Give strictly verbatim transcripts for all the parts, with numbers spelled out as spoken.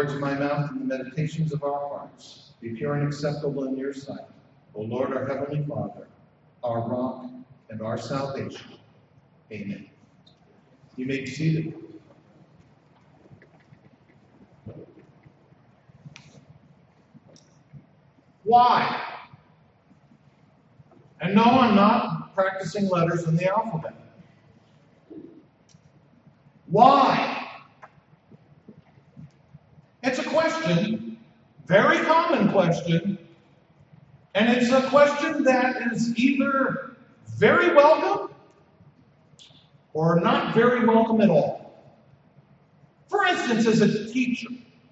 words of my mouth and the meditations of our hearts be pure and acceptable in your sight, O Lord, our heavenly Father, our rock and our salvation. Amen. You may be seated. Why? And no, I'm not practicing letters in the alphabet. Why? It's a question, very common question, and it's a question that is either very welcome or not very welcome at all. For instance, as a teacher,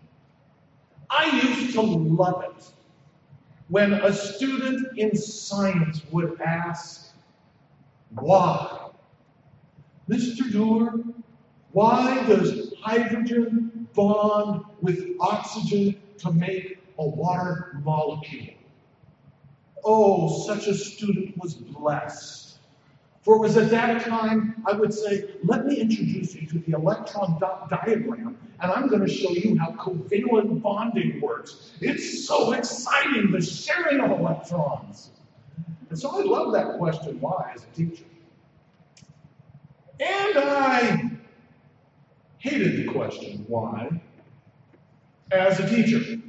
I used to love it when a student in science would ask, why? Mister Doerr, why does hydrogen bond with oxygen to make a water molecule? Oh, such a student was blessed. For it was at that time I would say, let me introduce you to the electron dot diagram, and I'm going to show you how covalent bonding works. It's so exciting, the sharing of electrons. And so I love that question, why, as a teacher. And I hated the question, why, as a teacher.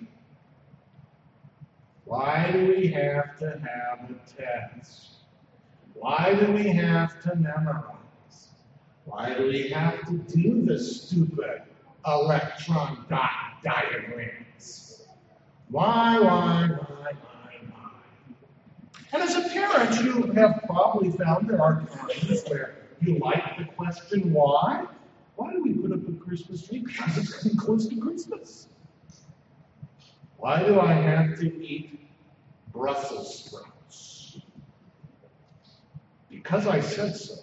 Why do we have to have a test? Why do we have to memorize? Why do we have to do the stupid electron dot diagrams? Why, why, why, why, why? And as a parent, you have probably found there are times where you like the question, why? Why do we put up a Christmas tree? Because it's getting close to Christmas. Why do I have to eat Brussels sprouts? Because I said so.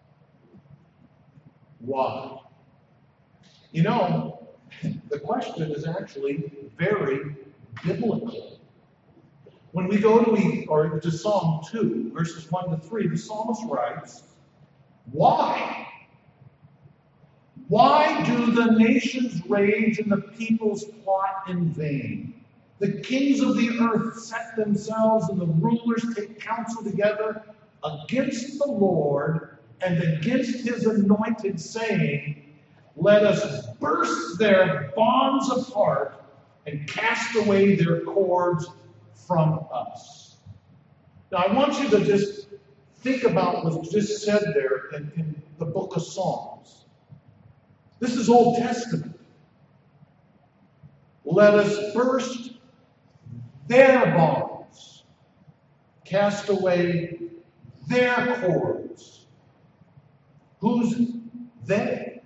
Why? You know, the question is actually very biblical. When we go to, or to Psalm two, verses one to three, the psalmist writes, why? Why do the nations rage and the peoples plot in vain? The kings of the earth set themselves and the rulers take counsel together against the Lord and against his anointed, saying, let us burst their bonds apart and cast away their cords from us. Now I want you to just think about what's just said there in, in the book of Psalms. This is Old Testament. Let us burst their bonds, cast away their cords. Who's they?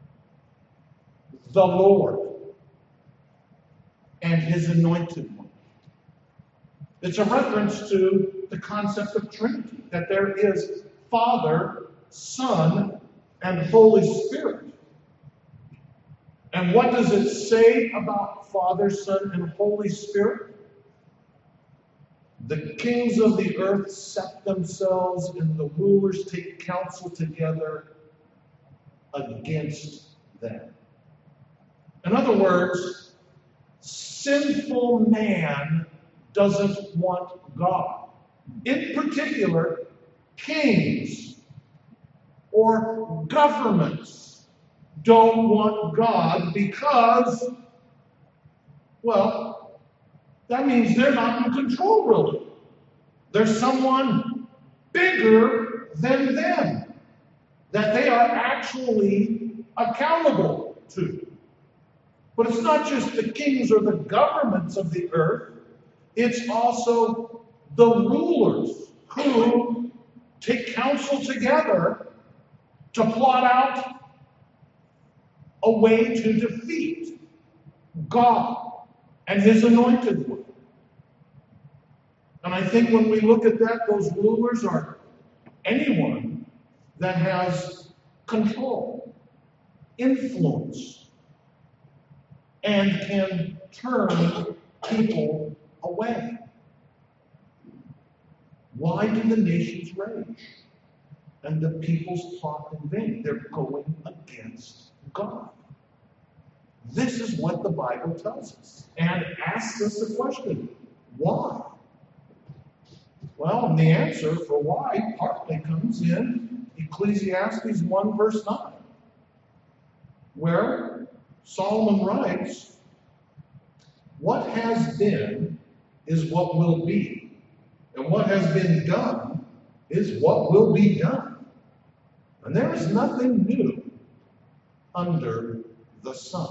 The Lord and his anointed one. It's a reference to the concept of Trinity, that there is Father, Son, and Holy Spirit. And what does it say about Father, Son, and Holy Spirit? The kings of the earth set themselves and the rulers take counsel together against them. In other words, sinful man doesn't want God. In particular, kings or governments don't want God because, well, that means they're not in control, really. There's someone bigger than them that they are actually accountable to. But it's not just the kings or the governments of the earth. It's also the rulers who take counsel together to plot out a way to defeat God and his anointed one. And I think when we look at that, those rulers are anyone that has control, influence, and can turn people away. Why do the nations rage and the peoples plot in vain? They're going against God. This is what the Bible tells us and asks us the question, why? Well, and the answer for why partly comes in Ecclesiastes one verse nine, where Solomon writes, what has been is what will be, and what has been done is what will be done. And there is nothing new under the sun.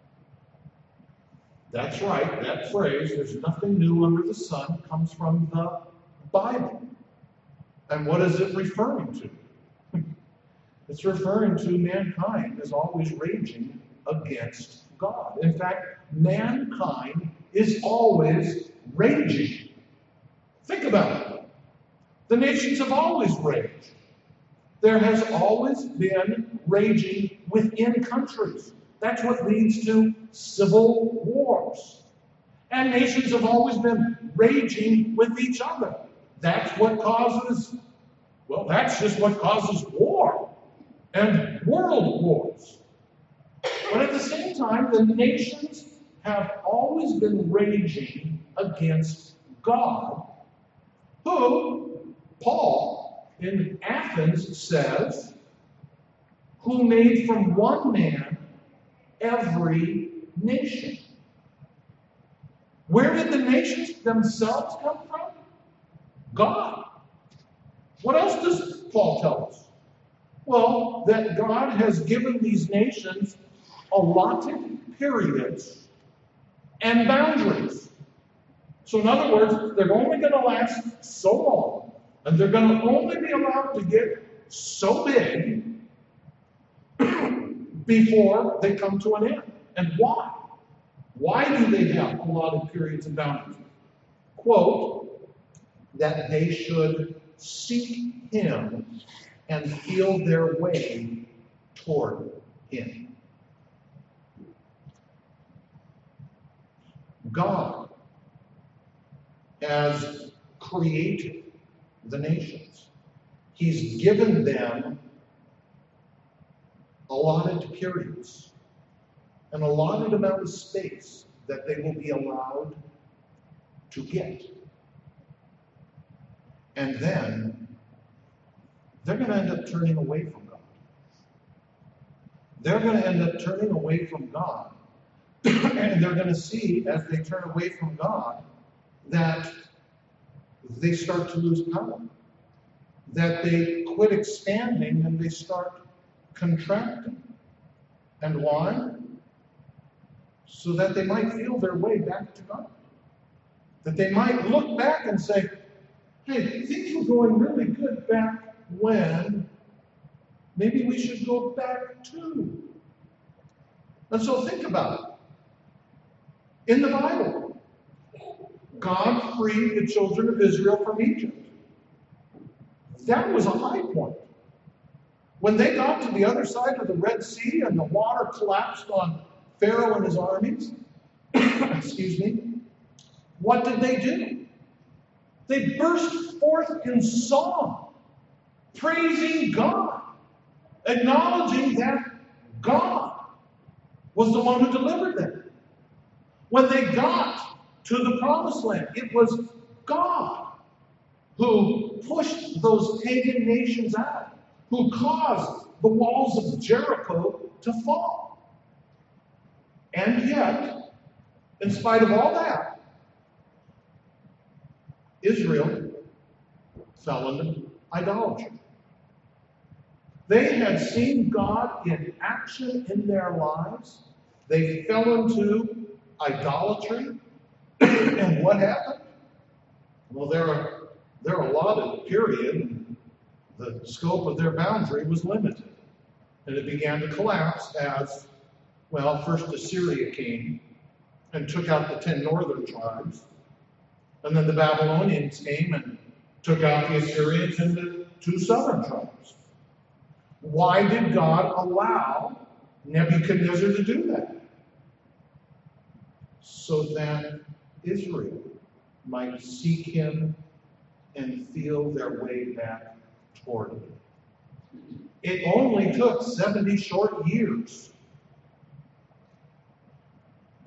That's right, that phrase, there's nothing new under the sun, comes from the Bible. And what is it referring to? It's referring to mankind as always raging against God. In fact, mankind is always raging. Think about it. The nations have always raged. There has always been raging within countries. That's what leads to civil wars. And nations have always been raging with each other. That's what causes, well, that's just what causes war and world wars. But at the same time, the nations have always been raging against God, who, Paul in Athens says, who made from one man every nation. Where did the nations themselves come from? God. What else does Paul tell us? Well, that God has given these nations allotted periods and boundaries. So in other words, they're only going to last so long, and they're going to only be allowed to get so big before they come to an end. And why? Why do they have allotted periods and boundaries? Quote, that they should seek him and feel their way toward him. God has created the nations. He's given them allotted periods, an allotted amount of space that they will be allowed to get. And then they're going to end up turning away from God. They're going to end up turning away from God. And they're going to see, as they turn away from God, that they start to lose power. That they quit expanding and they start contracting. And why? So that they might feel their way back to God. That they might look back and say, hey, things were going really good back when. Maybe we should go back too. And so think about it. In the Bible, God freed the children of Israel from Egypt. That was a high point. When they got to the other side of the Red Sea and the water collapsed on Pharaoh and his armies, excuse me, what did they do? They burst forth in song, praising God, acknowledging that God was the one who delivered them. When they got to the promised land, it was God who pushed those pagan nations out, who caused the walls of Jericho to fall. And yet, in spite of all that, Israel fell into idolatry. They had seen God in action in their lives. They fell into idolatry. And what happened? Well, their, their allotted period, the scope of their boundary was limited. And it began to collapse as, well, first Assyria came and took out the ten northern tribes. And then the Babylonians came and took out the Assyrians and the two southern tribes. Why did God allow Nebuchadnezzar to do that? So that Israel might seek him and feel their way back toward him. It only took seventy short years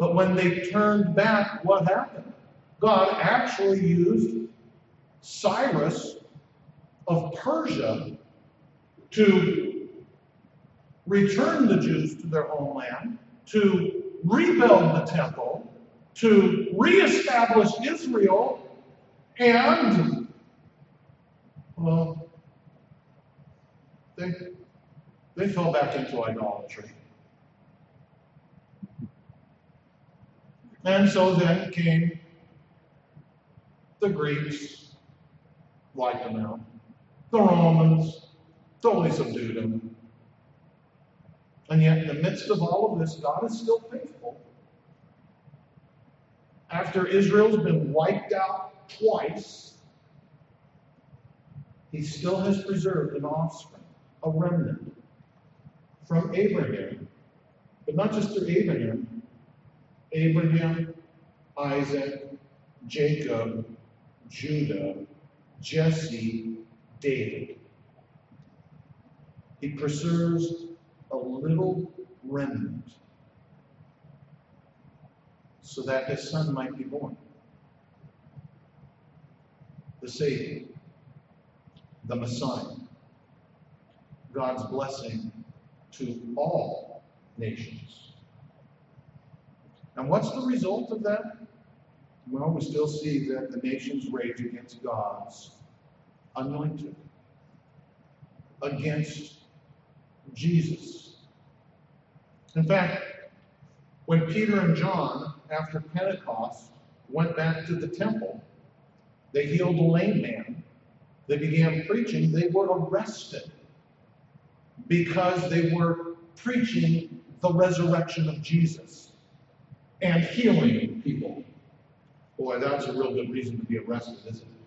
But when they turned back, what happened? God actually used Cyrus of Persia to return the Jews to their homeland, to rebuild the temple, to reestablish Israel, and, well, they, they fell back into idolatry. And so then came the Greeks, wiped them out. The Romans totally subdued them. And yet, in the midst of all of this, God is still faithful. After Israel's been wiped out twice, He still has preserved an offspring, a remnant, from Abraham. But not just through Abraham. Abraham, Isaac, Jacob, Judah, Jesse, David. He preserves a little remnant so that His Son might be born. The Savior, the Messiah, God's blessing to all nations. And what's the result of that? Well, we still see that the nations rage against God's anointed, against Jesus. In fact, when Peter and John, after Pentecost, went back to the temple, they healed a lame man, they began preaching, they were arrested because they were preaching the resurrection of Jesus and healing people. Boy, that's a real good reason to be arrested, isn't it?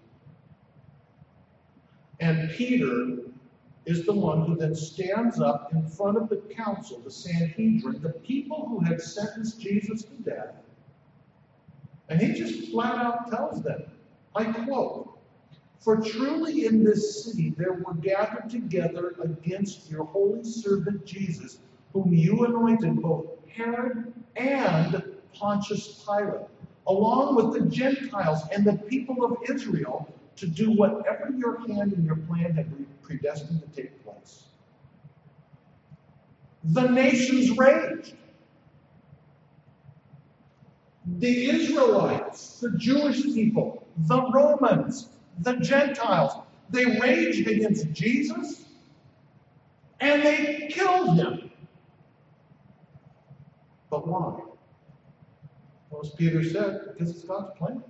And Peter is the one who then stands up in front of the council, the Sanhedrin, the people who had sentenced Jesus to death, and he just flat out tells them, I quote, "For truly in this city there were gathered together against your holy servant Jesus, whom you anointed, both Herod and Pontius Pilate, along with the Gentiles and the people of Israel, to do whatever your hand and your plan had predestined to take place." The nations raged. The Israelites, the Jewish people, the Romans, the Gentiles, they raged against Jesus and they killed him. But why? Well, as Peter said, because it's God's plan.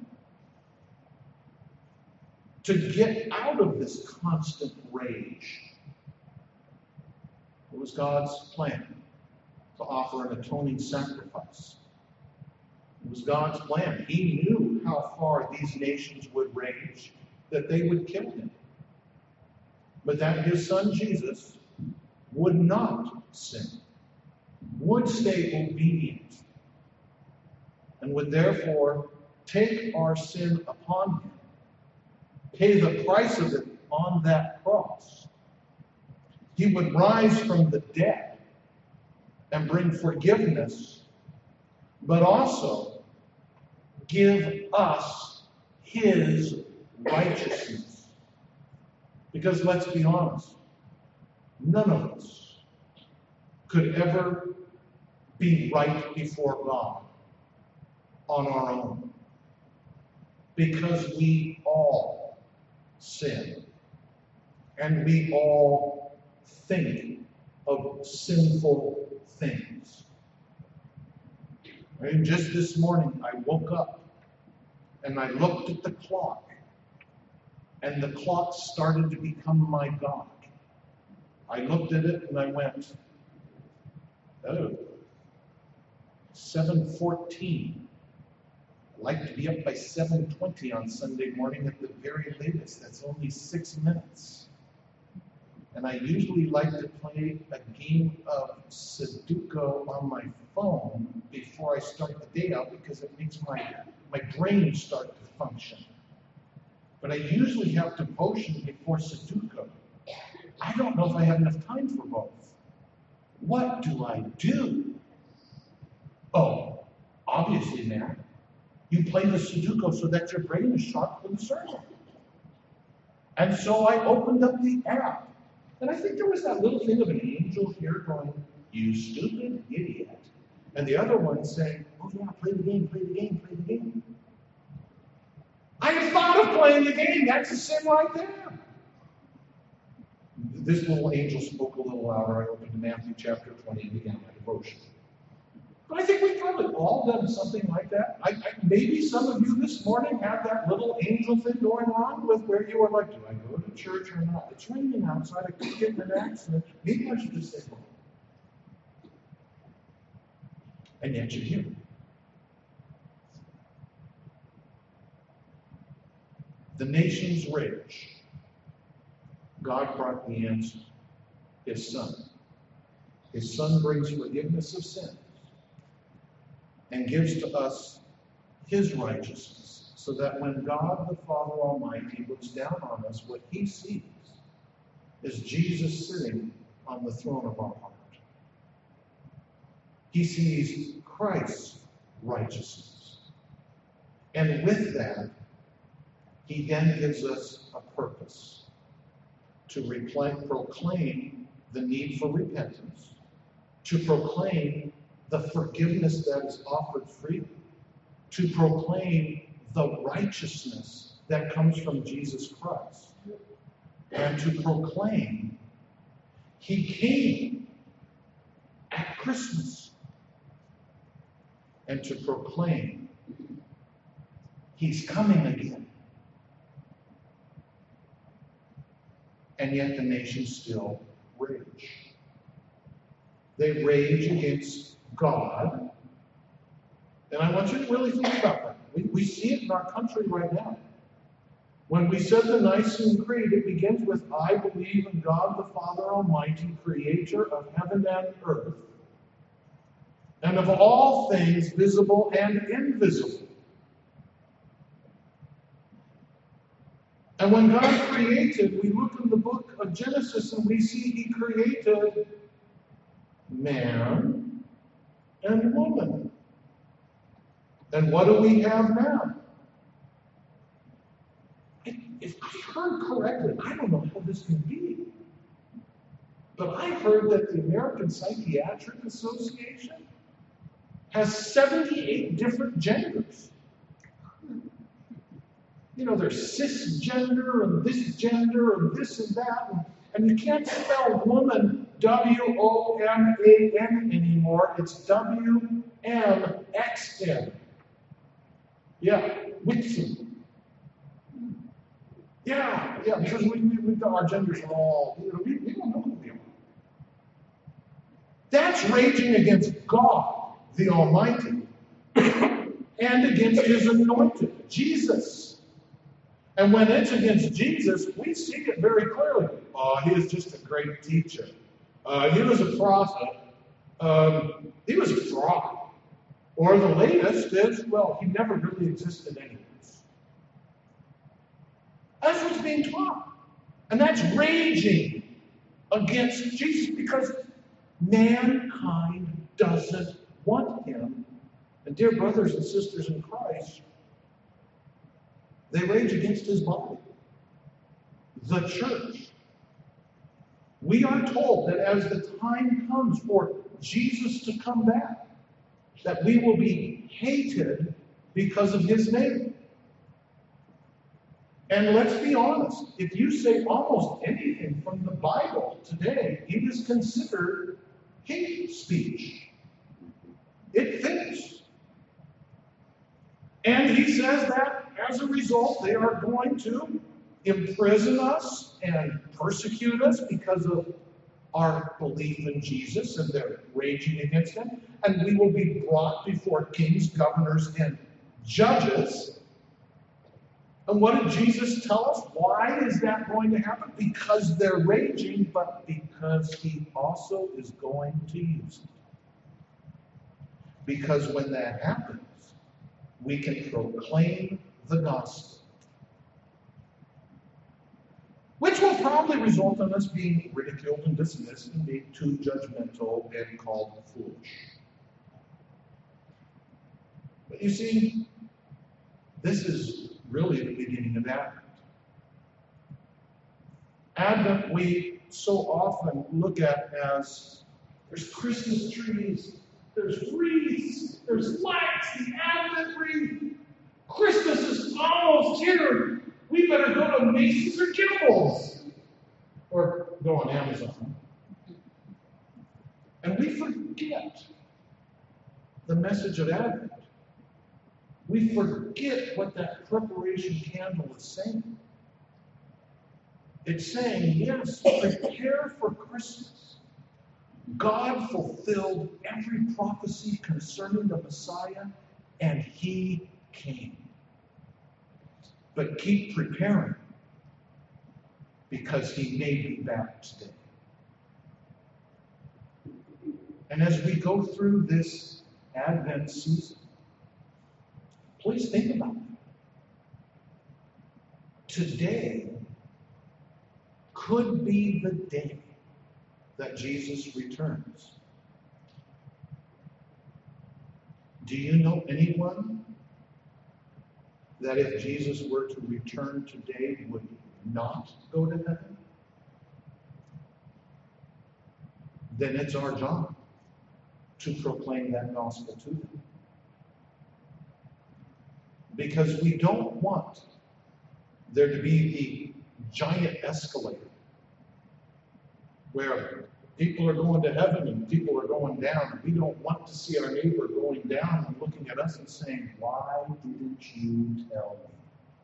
To get out of this constant rage, it was God's plan to offer an atoning sacrifice. It was God's plan. He knew how far these nations would rage, that they would kill him. But that his son Jesus would not sin, would stay obedient, and would therefore take our sin upon him, pay the price of it on that cross. He would rise from the dead and bring forgiveness, but also give us his righteousness. Because let's be honest, none of us could ever be right before God on our own. Because we all sin. And we all think of sinful things. And just this morning, I woke up and I looked at the clock, and the clock started to become my God. I looked at it and I went, oh, seven fourteen. I like to be up by seven twenty on Sunday morning at the very latest. That's only six minutes. And I usually like to play a game of Sudoku on my phone before I start the day out because it makes my, my brain start to function. But I usually have devotion before Sudoku. I don't know if I have enough time for both. What do I do? Oh, Obviously, man. You play the Sudoku so that your brain is sharp for the sermon. And so I opened up the app. And I think there was that little thing of an angel here going, "You stupid idiot." And the other one saying, "Oh yeah, play the game, play the game, play the game." I had thought of playing the game. That's a sin right there. This little angel spoke a little louder. I opened to Matthew chapter twenty and began my devotion. But I think we've probably all done something like that. I, I, maybe some of you this morning have that little angel thing going on with where you are like, do I go to church or not? It's raining outside. I could get in an accident. Maybe I should just stay home. And yet you're here. The nations rage. God brought the answer. His Son. His Son brings forgiveness of sins and gives to us His righteousness, so that when God the Father Almighty looks down on us, what He sees is Jesus sitting on the throne of our heart. He sees Christ's righteousness. And with that, He then gives us a purpose to repl- proclaim the need for repentance, to proclaim the forgiveness that is offered freely, to proclaim the righteousness that comes from Jesus Christ, and to proclaim He came at Christmas, and to proclaim He's coming again. And yet the nations still rage. They rage against God. And I want you to really think about that. We, we see it in our country right now. When we said the Nicene Creed, it begins with, "I believe in God the Father Almighty, creator of heaven and earth, and of all things visible and invisible." And when God created, we look in the book of Genesis and we see He created man and woman. And what do we have now? If I heard correctly, I don't know how this can be, but I heard that the American Psychiatric Association has seventy-eight different genders. You know, there's cisgender and this gender and this and that, and, and you can't spell woman W O M A N anymore. It's W M X N. Yeah, Wixom. Yeah, yeah, because we, we, we've got our genders are all, you know, we, we don't know who we are. That's raging against God, the Almighty, and against His anointed, Jesus. And when it's against Jesus, we see it very clearly. Oh, he is just a great teacher. Uh, he was a prophet. Um, he was a fraud. Or the latest is, well, he never really existed anyways. That's what's being taught. And that's raging against Jesus because mankind doesn't want Him. And dear brothers and sisters in Christ, they rage against His body, the church. We are told that as the time comes for Jesus to come back, that we will be hated because of His name. And let's be honest, if you say almost anything from the Bible today, it is considered hate speech. It fits. And He says that as a result, they are going to imprison us and persecute us because of our belief in Jesus, and they're raging against Him. And we will be brought before kings, governors, and judges. And what did Jesus tell us? Why is that going to happen? Because they're raging, but because He also is going to use it. Because when that happens, we can proclaim the gospel, which will probably result in us being ridiculed and dismissed and being too judgmental and called foolish. But you see, this is really the beginning of Advent. Advent we so often look at as there's Christmas trees, there's wreaths, there's lights, the Advent wreath. Christmas is almost here. We better go to Macy's or Kimball's. Or go on Amazon. And we forget the message of Advent. We forget what that preparation candle is saying. It's saying, yes, prepare for Christmas. God fulfilled every prophecy concerning the Messiah, and he came. But keep preparing, because he may be back today. And as we go through this Advent season, please think about it. Today could be the day that Jesus returns. Do you know anyone that if Jesus were to return today would not go to heaven? Then it's our job to proclaim that gospel to them. Because we don't want there to be the giant escalator where people are going to heaven and people are going down. We don't want to see our neighbor going down and looking at us and saying, "Why didn't you tell me?"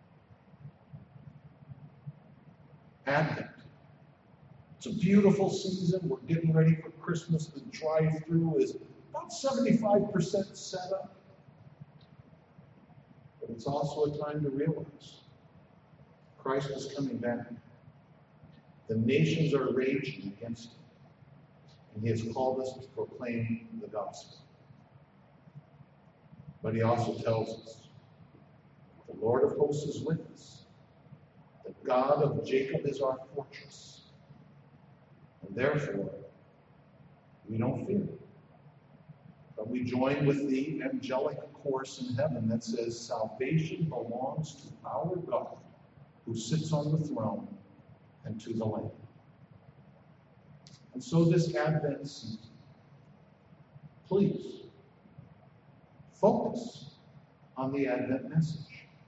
Advent. It's a beautiful season. We're getting ready for Christmas. The drive-through is about seventy-five percent set up. But it's also a time to realize Christ is coming back. The nations are raging against him. And he has called us to proclaim the gospel. But he also tells us, the Lord of hosts is with us. The God of Jacob is our fortress. And therefore, we don't fear. But we join with the angelic chorus in heaven that says, salvation belongs to our God, who sits on the throne, and to the Lamb. And so this Advent season, please focus on the Advent message.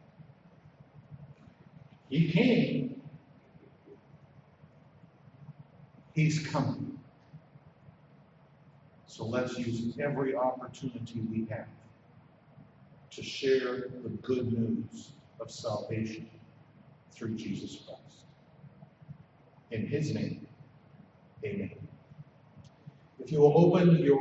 He came. He's coming. So let's use every opportunity we have to share the good news of salvation through Jesus Christ. In his name, amen. If you will open your